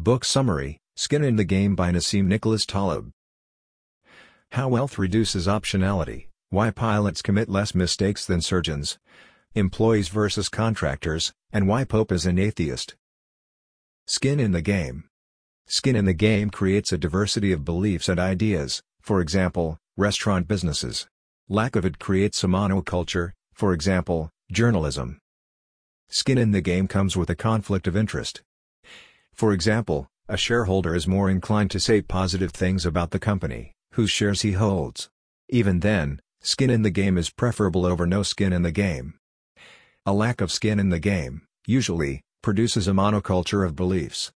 Book Summary, Skin in the Game by Nassim Nicholas Taleb. How Wealth Reduces Optionality, Why Pilots Commit Less Mistakes Than Surgeons, Employees versus Contractors, and Why Pope is an Atheist. Skin in the Game. Skin in the game creates a diversity of beliefs and ideas, for example, restaurant businesses. Lack of it creates a monoculture, for example, journalism. Skin in the game comes with a conflict of interest. For example, a shareholder is more inclined to say positive things about the company, whose shares he holds. Even then, skin in the game is preferable over no skin in the game. A lack of skin in the game, usually, produces a monoculture of beliefs.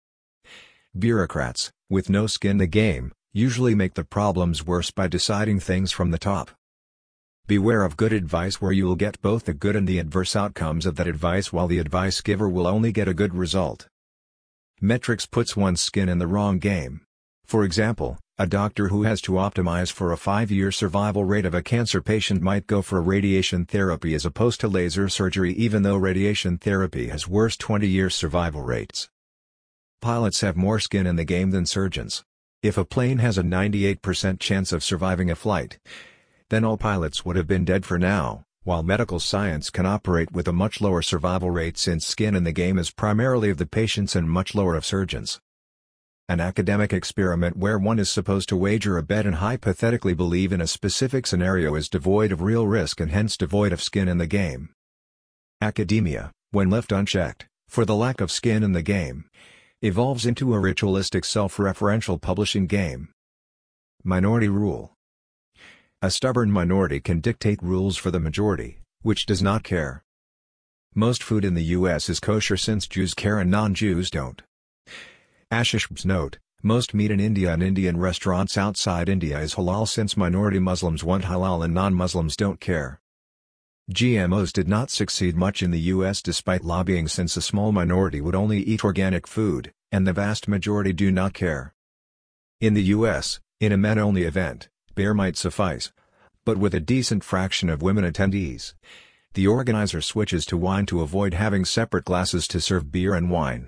Bureaucrats, with no skin in the game, usually make the problems worse by deciding things from the top. Beware of good advice where you will get both the good and the adverse outcomes of that advice, while the advice giver will only get a good result. Metrics puts one's skin in the wrong game. For example, a doctor who has to optimize for a 5-year survival rate of a cancer patient might go for radiation therapy as opposed to laser surgery, even though radiation therapy has worse 20-year survival rates. Pilots have more skin in the game than surgeons. If a plane has a 98% chance of surviving a flight, then all pilots would have been dead for now, while medical science can operate with a much lower survival rate since skin in the game is primarily of the patients and much lower of surgeons. An academic experiment where one is supposed to wager a bet and hypothetically believe in a specific scenario is devoid of real risk and hence devoid of skin in the game. Academia, when left unchecked, for the lack of skin in the game, evolves into a ritualistic self-referential publishing game. Minority rule. A stubborn minority can dictate rules for the majority, which does not care. Most food in the U.S. is kosher since Jews care and non-Jews don't. Ashishb's note, most meat in India and Indian restaurants outside India is halal since minority Muslims want halal and non-Muslims don't care. GMOs did not succeed much in the U.S. despite lobbying, since a small minority would only eat organic food, and the vast majority do not care. In the U.S., in a men-only event, beer might suffice. But with a decent fraction of women attendees, the organizer switches to wine to avoid having separate glasses to serve beer and wine.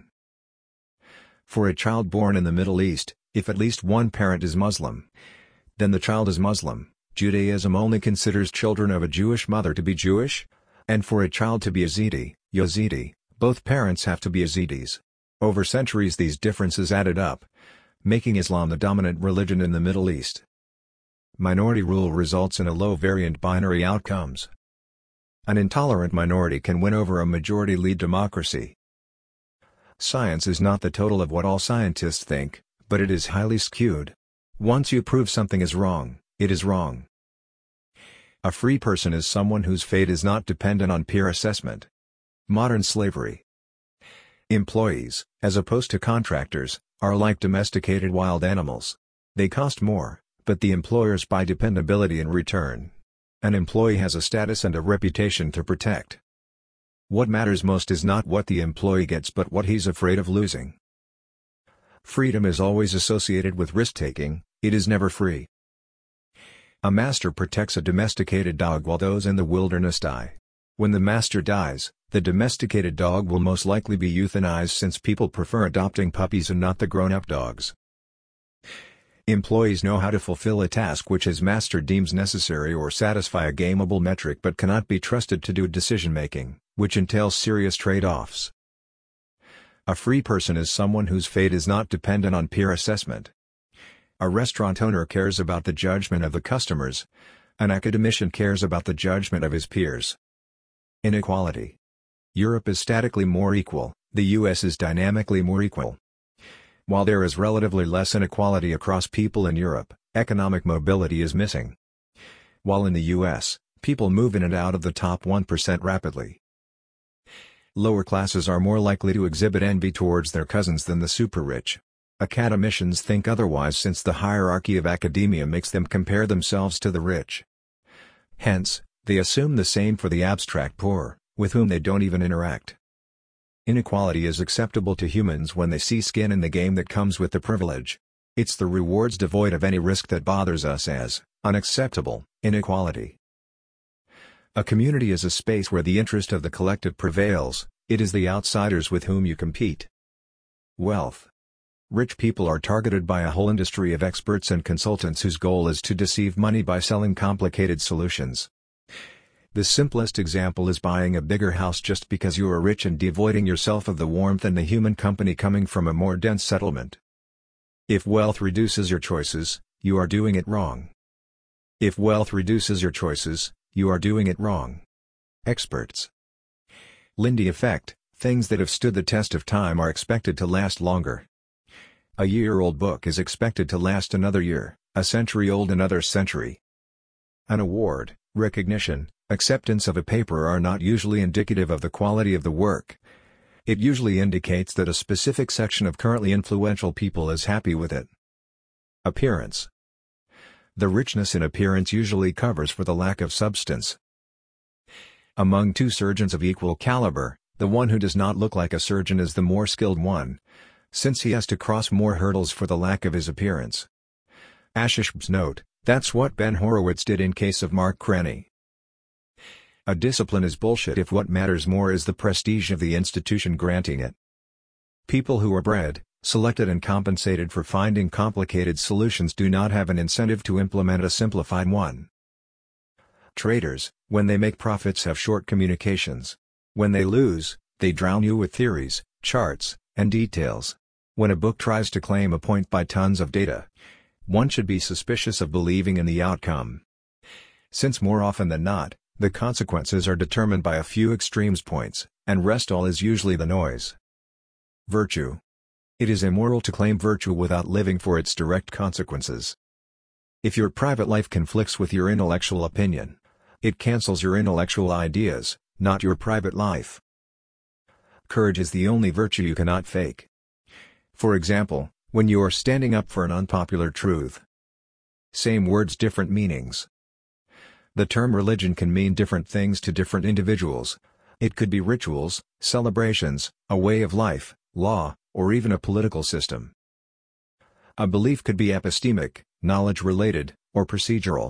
For a child born in the Middle East, if at least one parent is Muslim, then the child is Muslim. Judaism only considers children of a Jewish mother to be Jewish, and for a child to be Yazidi, both parents have to be Yazidis. Over centuries these differences added up, making Islam the dominant religion in the Middle East. Minority rule results in a low-variant binary outcomes. An intolerant minority can win over a majority-lead democracy. Science is not the total of what all scientists think, but it is highly skewed. Once you prove something is wrong, it is wrong. A free person is someone whose fate is not dependent on peer assessment. Modern slavery. Employees, as opposed to contractors, are like domesticated wild animals. They cost more, but the employers buy dependability in return. An employee has a status and a reputation to protect. What matters most is not what the employee gets but what he's afraid of losing. Freedom is always associated with risk-taking, it is never free. A master protects a domesticated dog while those in the wilderness die. When the master dies, the domesticated dog will most likely be euthanized since people prefer adopting puppies and not the grown-up dogs. Employees know how to fulfill a task which his master deems necessary or satisfy a gameable metric but cannot be trusted to do decision-making, which entails serious trade-offs. A free person is someone whose fate is not dependent on peer assessment. A restaurant owner cares about the judgment of the customers. An academician cares about the judgment of his peers. Inequality. Europe is statically more equal, the U.S. is dynamically more equal. While there is relatively less inequality across people in Europe, economic mobility is missing. While in the U.S., people move in and out of the top 1% rapidly. Lower classes are more likely to exhibit envy towards their cousins than the super-rich. Academicians think otherwise since the hierarchy of academia makes them compare themselves to the rich. Hence, they assume the same for the abstract poor, with whom they don't even interact. Inequality is acceptable to humans when they see skin in the game that comes with the privilege. It's the rewards devoid of any risk that bothers us as unacceptable. Inequality. A community is a space where the interest of the collective prevails, it is the outsiders with whom you compete. Wealth. Rich people are targeted by a whole industry of experts and consultants whose goal is to deceive money by selling complicated solutions. The simplest example is buying a bigger house just because you are rich and devoiding yourself of the warmth and the human company coming from a more dense settlement. If wealth reduces your choices, you are doing it wrong. If wealth reduces your choices, you are doing it wrong. Experts. Lindy effect: things that have stood the test of time are expected to last longer. A year-old book is expected to last another year, a century-old another century. An award, recognition, acceptance of a paper are not usually indicative of the quality of the work. It usually indicates that a specific section of currently influential people is happy with it. Appearance. The richness in appearance usually covers for the lack of substance. Among two surgeons of equal caliber, the one who does not look like a surgeon is the more skilled one, since he has to cross more hurdles for the lack of his appearance. Ashishb's note: that's what Ben Horowitz did in case of Mark Cranney. A discipline is bullshit if what matters more is the prestige of the institution granting it. People who are bred, selected and compensated for finding complicated solutions do not have an incentive to implement a simplified one. Traders, when they make profits, have short communications. When they lose, they drown you with theories, charts, and details. When a book tries to claim a point by tons of data, one should be suspicious of believing in the outcome. Since more often than not, the consequences are determined by a few extremes points, and rest all is usually the noise. Virtue. It is immoral to claim virtue without living for its direct consequences. If your private life conflicts with your intellectual opinion, it cancels your intellectual ideas, not your private life. Courage is the only virtue you cannot fake. For example, when you are standing up for an unpopular truth. Same words, different meanings. The term religion can mean different things to different individuals. It could be rituals, celebrations, a way of life, law, or even a political system. A belief could be epistemic, knowledge-related, or procedural.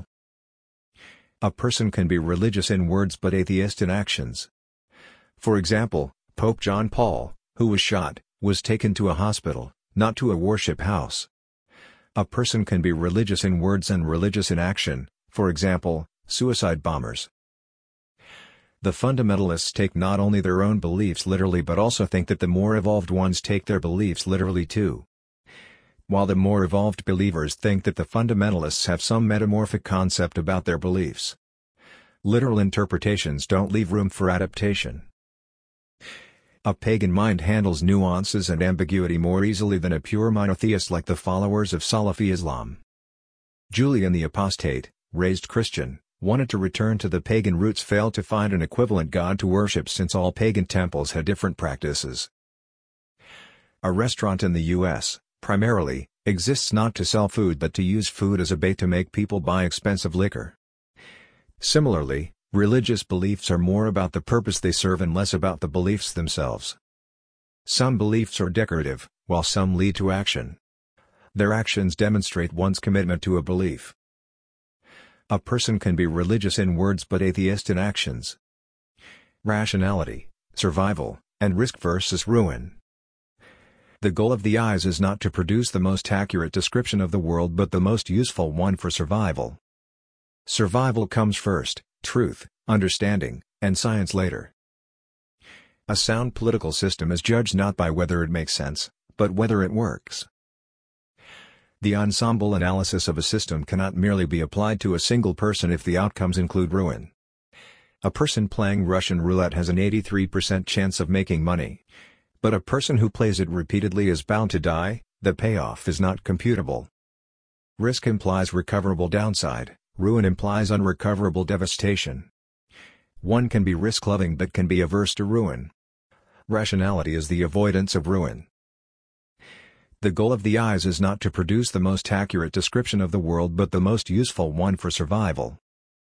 A person can be religious in words but atheist in actions. For example, Pope John Paul, who was shot, was taken to a hospital, not to a worship house. A person can be religious in words and religious in action, for example, suicide bombers. The fundamentalists take not only their own beliefs literally but also think that the more evolved ones take their beliefs literally too. While the more evolved believers think that the fundamentalists have some metamorphic concept about their beliefs. Literal interpretations don't leave room for adaptation. A pagan mind handles nuances and ambiguity more easily than a pure monotheist like the followers of Salafi Islam. Julian the Apostate, raised Christian, wanted to return to the pagan roots, failed to find an equivalent god to worship since all pagan temples had different practices. A restaurant in the U.S., primarily, exists not to sell food but to use food as a bait to make people buy expensive liquor. Similarly, religious beliefs are more about the purpose they serve and less about the beliefs themselves. Some beliefs are decorative, while some lead to action. Their actions demonstrate one's commitment to a belief. A person can be religious in words but atheist in actions. Rationality, survival, and risk versus ruin. The goal of the eyes is not to produce the most accurate description of the world but the most useful one for survival. Survival comes first, truth, understanding, and science later. A sound political system is judged not by whether it makes sense, but whether it works. The ensemble analysis of a system cannot merely be applied to a single person if the outcomes include ruin. A person playing Russian roulette has an 83% chance of making money. But a person who plays it repeatedly is bound to die. The payoff is not computable. Risk implies recoverable downside, ruin implies unrecoverable devastation. One can be risk-loving but can be averse to ruin. Rationality is the avoidance of ruin. The goal of the eyes is not to produce the most accurate description of the world but the most useful one for survival.